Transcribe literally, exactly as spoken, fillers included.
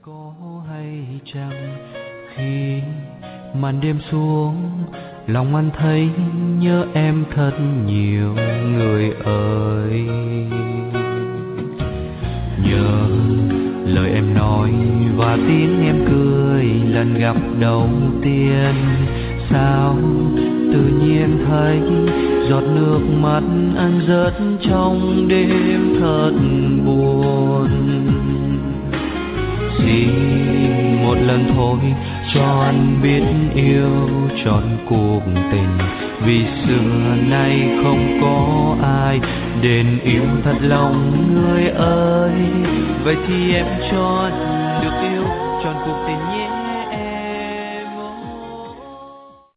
có hay chăng khi màn đêm xuống, lòng anh thấy nhớ em thật nhiều người ơi. Nhớ lời em nói và tiếng em cười lần gặp đầu tiên, sao tự nhiên thấy giọt nước mắt anh rớt trong đêm thật buồn. Xin một lần thôi cho anh biết yêu trọn cuộc tình, vì xưa nay không có ai đền yêu thật lòng người ơi. Vậy thì em cho anh được yêu trọn cuộc tình nhé.